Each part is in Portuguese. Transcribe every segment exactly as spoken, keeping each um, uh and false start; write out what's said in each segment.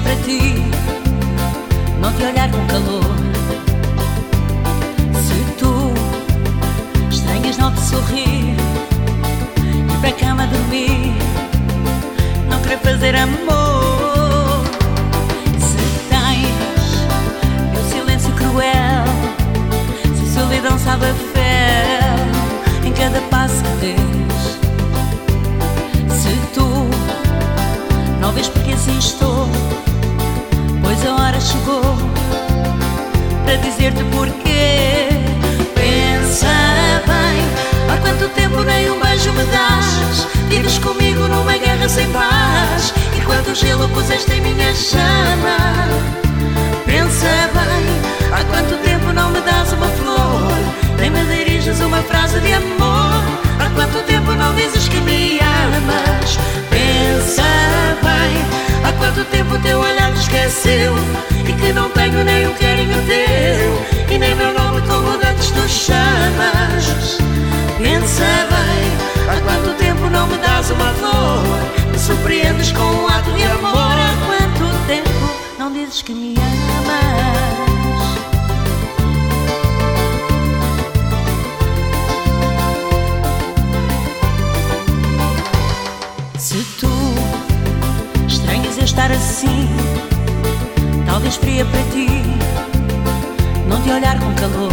para ti, não te olhar com calor. Se tu estranhas não te sorrir, ir para a cama dormir, não querer fazer amor. Se tens meu silêncio cruel, se a solidão sabe a fel em cada passo que tens. Se tu não vês porque assim estou, pois a hora chegou para dizer-te porquê. Pensa bem, há quanto tempo nem um beijo me dás. Vives comigo numa guerra sem paz, e quanto gelo puseste em minha chama. Pensa bem, há quanto tempo não me dás uma flor, nem me diriges uma frase de amor. Há quanto tempo não dizes que me amas. Pensa bem, há quanto tempo o teu olhar te esqueceu, e que não tenho nem um carinho teu, e nem meu nome como dantes tu chamas. Pensa bem, há quanto tempo não me dás uma flor, me surpreendes com um ato de amor. Há quanto tempo não dizes que me amas. Se tu estranhas eu estar assim, talvez fria para ti, não te olhar com calor.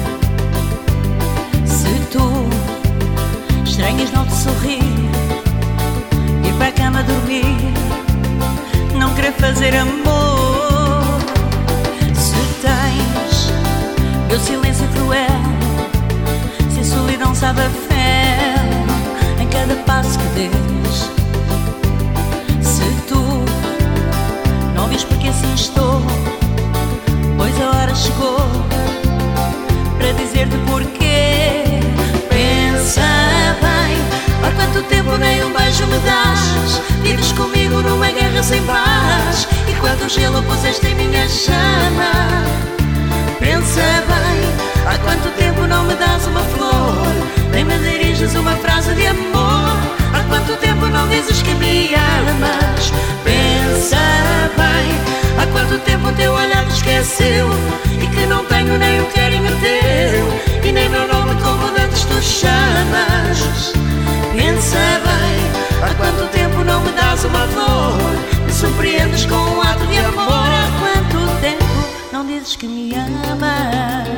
Se tu estranhas não te sorrir, ir para a cama dormir, não querer fazer amor. Se tens meu silêncio cruel, se a solidão sabe a fel em cada passo que dês. Se tu não vês porque assim estou, pois a hora chegou para dizer-te porquê. Pensa bem, há quanto tempo nem um beijo me dás. Vives comigo numa guerra sem paz, e quanto gelo puseste em minha chama. Pensa bem, há quanto tempo não me dás uma flor, nem me diriges uma frase de amor. Há quanto tempo não dizes que me amas. Pensa bem, há quanto tempo o teu olhar te esqueceu, e que não tenho nem um carinho teu, e nem meu nome como dantes tu chamas. Pensa bem, há quanto tempo não me dás uma flor, me surpreendes com um ato de amor. Há quanto tempo não dizes que me amas.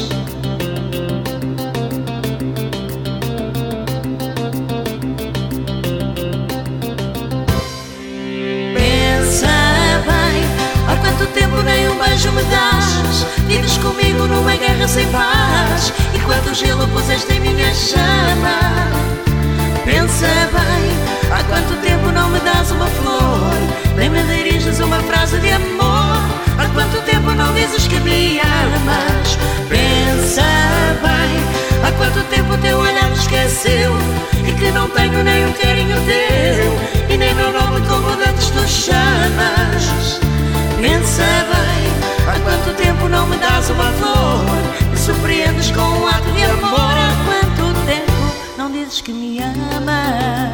Há quanto tempo nem um beijo me dás. Vives comigo numa guerra sem paz, e quanto gelo puseste em minha chama. Pensa bem, há quanto tempo não me dás uma flor, nem me diriges uma frase de amor. Há quanto tempo não dizes que me amas. Pensa bem, há quanto tempo o teu olhar te esqueceu, e que não tenho nem um carinho teu, e nem meu nome como dantes tu chamas. Pensa bem, há quanto tempo não me dás uma flor, me surpreendes com um ato de amor. Há quanto tempo não dizes que me amas.